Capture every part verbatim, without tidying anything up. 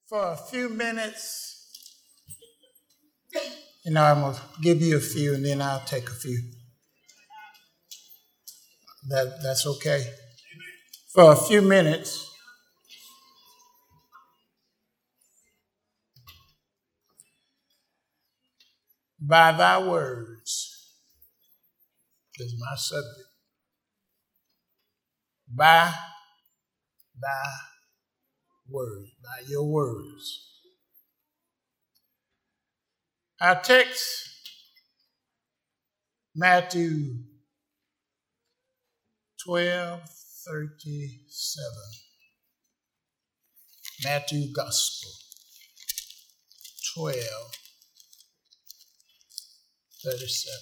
for a few minutes. You know, I'm going to give you a few and then I'll take a few. That, that's okay. For a few minutes, by thy words is my subject. By thy words, by your words. Our text, Matthew twelve thirty-seven. Matthew Gospel twelve thirty-seven.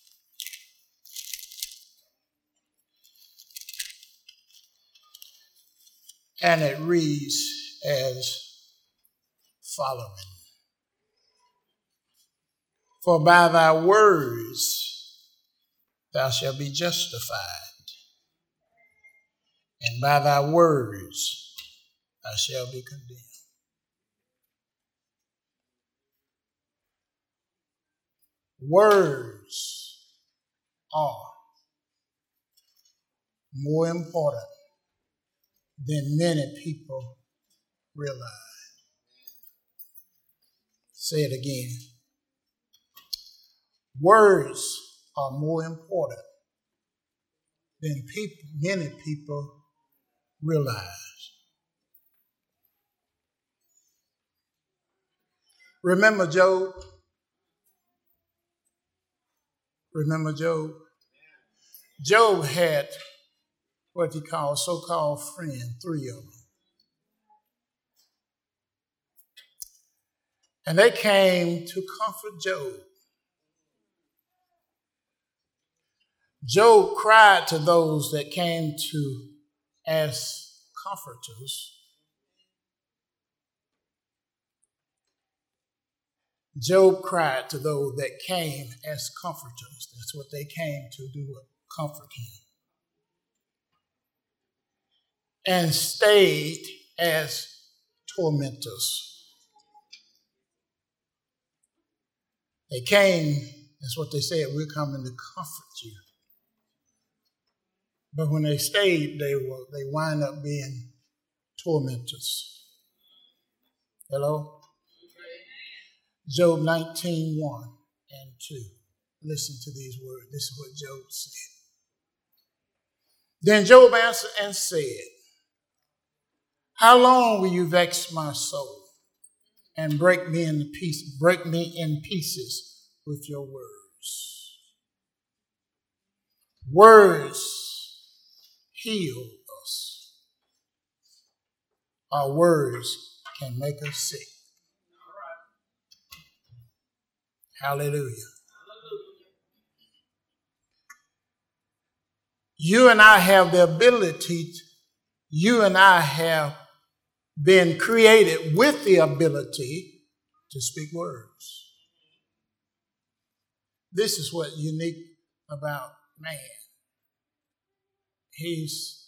And it reads as following. For by thy words thou shalt be justified, and by thy words thou shalt be condemned. Words are more important than many people realize. Say it again. Words are more important than people, many people realize. Remember Job? Remember Job? Job had what he called so-called friend, three of them. And they came to comfort Job. Job cried to those that came to as comforters. Job cried to those that came as comforters. That's what they came to do, comfort him. And stayed as tormentors. They came, that's what they said, we're coming to comfort you. But when they stayed, they were they wind up being tormentors. Hello? Job nineteen, one and two. Listen to these words. This is what Job said. Then Job answered and said, how long will you vex my soul and break me in pieces, break me in pieces with your words? Words heal us. Our words can make us sick. Hallelujah. You and I have the ability, to, you and I have been created with the ability to speak words. This is what's unique about man. He's,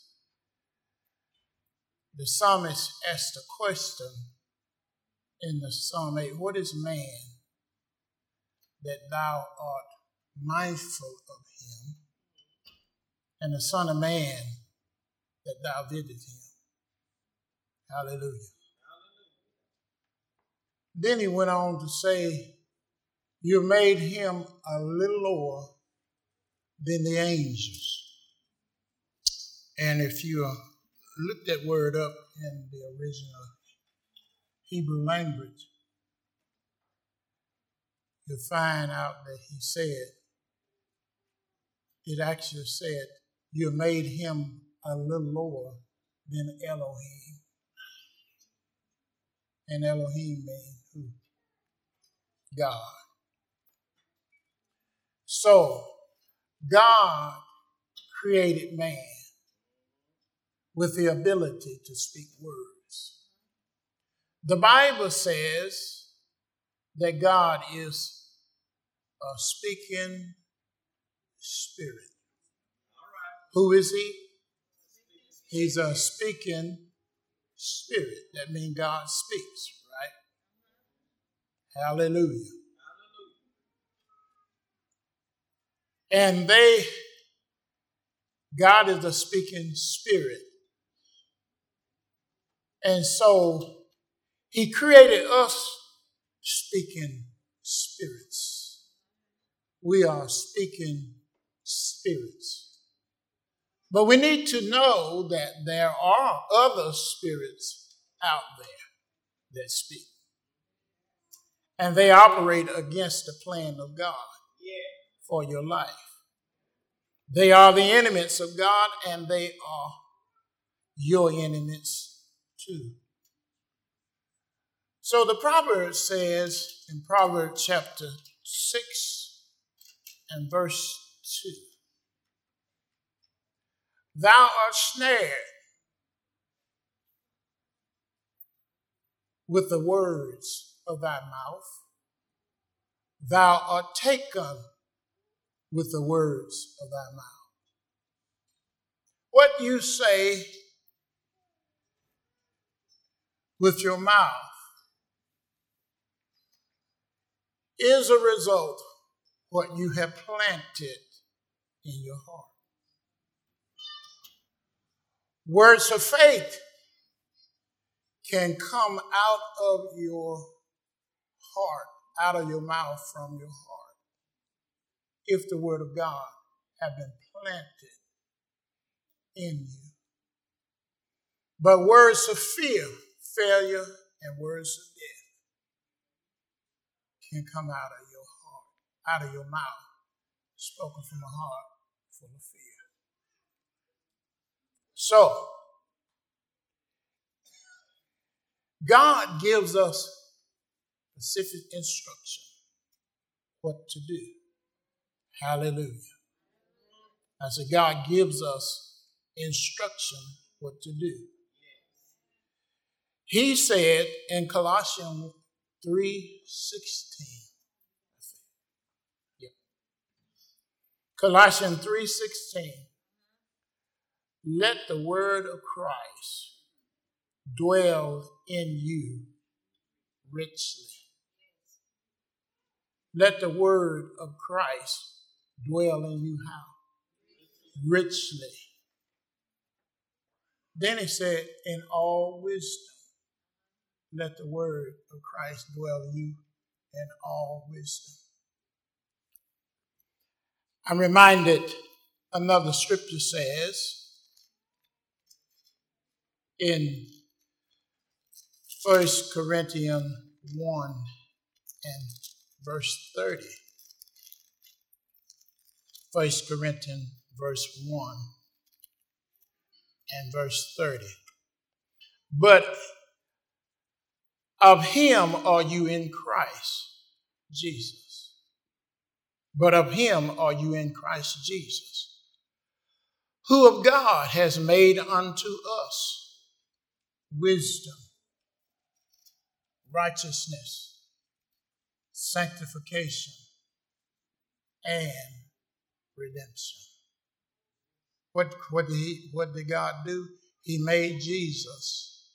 the psalmist asked a question in the Psalm eight, what is man that thou art mindful of him, and the Son of Man that thou visit him? Hallelujah. Then he went on to say, you made him a little lower than the angels. And if you look that word up in the original Hebrew language, you'll find out that he said, it actually said, you made him a little lower than Elohim. And Elohim means who? God. So, God created man with the ability to speak words. The Bible says that God is a speaking spirit. Who is he? He's a speaking spirit. That means God speaks, Hallelujah. And they, God is a speaking spirit. And so he created us speaking spirits. We are speaking spirits. But we need to know that there are other spirits out there that speak. And they operate against the plan of God for your life. They are the enemies of God, and they are your enemies too. So the proverb says in Proverbs chapter six and verse two, thou art snared with the words of thy mouth. Thou art taken with the words of thy mouth. What you say with your mouth is a result of what you have planted in your heart. Words of faith can come out of your heart, out of your mouth, from your heart, if the word of God have been planted in you. But words of fear, failure, and words of death can come out of your heart, out of your mouth, spoken from a heart full of fear. So, God gives us specific instruction what to do. Hallelujah. I said, God gives us instruction what to do. He said in Colossians three sixteen, yeah. Colossians three sixteen, let the word of Christ dwell in you richly. Let the word of Christ dwell in you how? Richly. Then he said, in all wisdom, let the word of Christ dwell in you in all wisdom. I'm reminded another scripture says in First Corinthians one and verse thirty. First Corinthians verse one and verse thirty. But of him are you in Christ Jesus. But of him are you in Christ Jesus, who of God has made unto us wisdom, righteousness, sanctification, and redemption. What, what, did he, what did God do? He made Jesus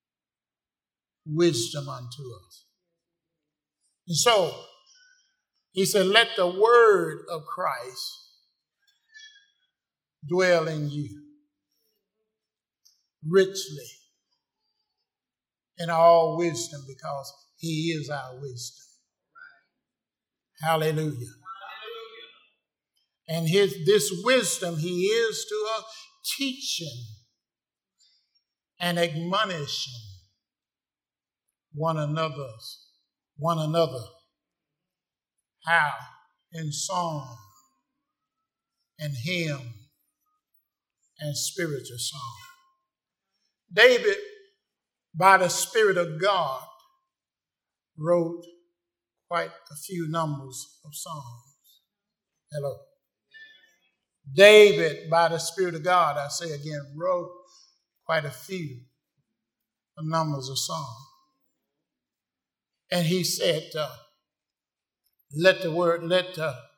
wisdom unto us. And so, he said, let the word of Christ dwell in you richly in all wisdom, because he is our wisdom. Hallelujah. Hallelujah. And his this wisdom he is to us, teaching and admonishing one another, one another. How? In song and hymn and spiritual song. David, by the Spirit of God, wrote quite a few numbers of songs. Hello. David, by the Spirit of God, I say again, wrote quite a few numbers of songs. And he said, uh, let the word, let the